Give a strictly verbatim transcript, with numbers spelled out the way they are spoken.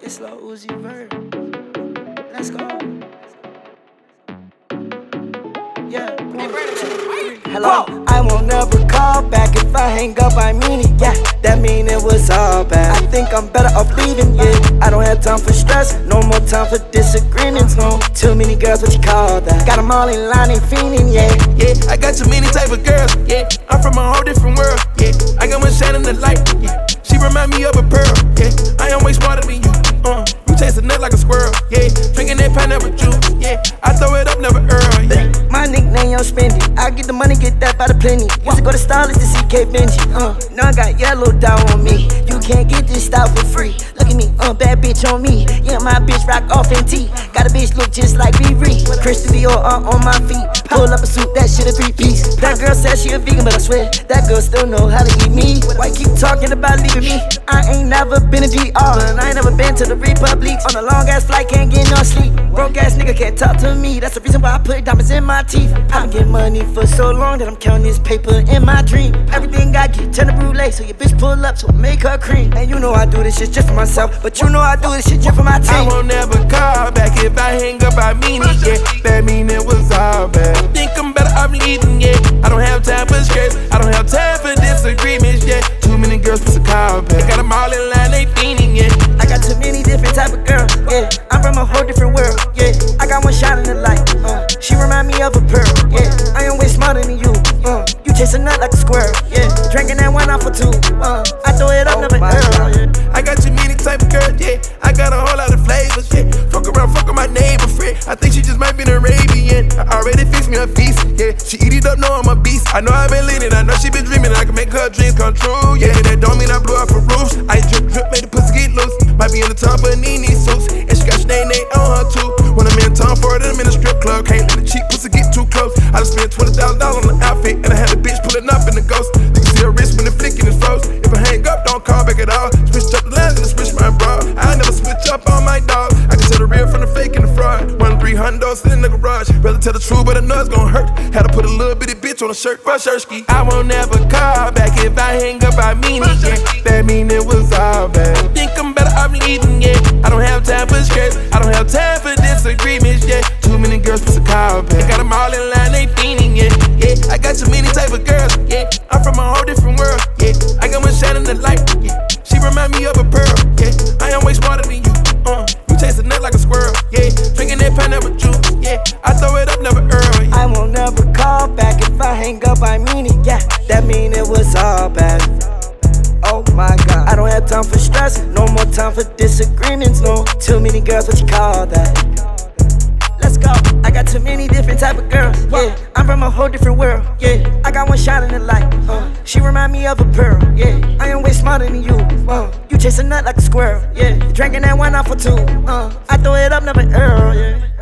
It's Lil Uzi Vert. Let's go. Yeah. Hello. I won't never call back. If I hang up, I mean it. Yeah, that mean it was all bad. I think I'm better off leaving. Yeah, I don't have time for stress. No more time for disagreements. No, too many girls. What you call that? Got them all in line and fiending. Yeah, yeah. I got too many type of girls. Yeah, I'm from a whole different world. Yeah, I got one shining the light. Yeah, she remind me of a pearl. Yeah, I am way smarter than you. Uh, you taste a nut like a squirrel. Yeah, drinking that pineapple juice. Yeah, I throw it up, never earl. Yeah. My nickname, Young Spendy. I get the money, get that by the plenty. Used to go to Starless to see K Benji. Uh, now I got yellow down on me. You can't get this style for free. Look at me, uh, bad bitch on me. Yeah, my bitch rock off N T. Got a bitch look just like Riri. Christian Dior uh, on my feet. Pull up a suit, that shit a three piece. That girl said she a vegan, but I swear that girl still know how to eat me. Why keep talking about leaving me? I ain't never been in D R, and I ain't never been to the Republic. On a long ass flight, can't get no sleep. Broke ass nigga can't talk to me. That's the reason why I put diamonds in my teeth. I've been getting money for so long that I'm counting this paper in my dream. Everything I get, turn the brulee, so your bitch pull up, so make her cream. And you know I do this shit just for myself, but you know I do this shit just for my team. I won't never call back. If I hang up, I mean it, yeah. That mean it was all bad. Think I'm better off leaving, yeah. I don't have time for stress, I don't have time for disagreements, yeah. Too many girls supposed to call back. Got them all in line, they fiending, yeah. I got too many different type of girls, yeah. I'm from a whole different world, yeah. I got one shot in the light, uh. She remind me of a pearl, yeah. I am way smarter than you, uh. You chase a nut like a squirrel, yeah. Drinking that wine off for two, uh. I throw it up, oh never earl, yeah. I got too many type of girls, yeah. I got a whole lot of flavors, yeah. Fuck around, fuck with my neighbor friend. I think she just might be an Arabian. I already fixed me a feast, yeah. She eat it up, know I'm a beast. I know I've been leaning, I know she been dreaming. I can make her dreams come true, yeah. That don't mean I blew up for roofs. I drip, drip, make the pussy get loose. Might be in the top of Nene suits, and she got Sinead on her too. When I'm in town for it, I'm in a strip club. Can't let the cheap pussy get too close. I just spent twenty thousand dollars on the outfit, and I had a bitch pulling up in the ghost. You can see her wrist when the flicking is froze. If I hang up, don't call back at all. Switch up the lines and switch my bra. I never switch up on my dog. I can tell the real from the fake and the fraud. One three hundred sitting in the garage. Rather tell the truth, but I know it's gon' hurt. Had to put a little bitty bitch on a shirt for a shirt ski. I won't never call back. If I hang up, I mean it, yeah. That mean it was all bad. Think I'm better off leaving, yeah. I don't have time for stress, I don't have time for disagreements, yeah. Too many girls supposed to call back. Got them all in line, they fiending, yeah. Yeah, I got too many type of girls, yeah. I'm from a whole different world, yeah. I got one shining the light, yeah. She remind me of a pearl, yeah. I am way smarter than you, uh. You taste a nut like a squirrel, yeah. Drinking that pineapple juice, yeah. I throw it up, never earl, yeah. I won't never call back. If I hang up, I mean it, yeah. That mean it was all bad. Oh my God, I don't have time for stress. No more time for disagreements, no. Too many girls, what you call that? Let's go. I got too many different type of girls, yeah. I'm from a whole different world, yeah. I got one shot in the light, uh. She remind me of a pearl, yeah. I am way smarter than you, uh. You chase a nut like a squirrel, yeah. Drinking that wine off for two, uh. I throw it up, never earl, yeah.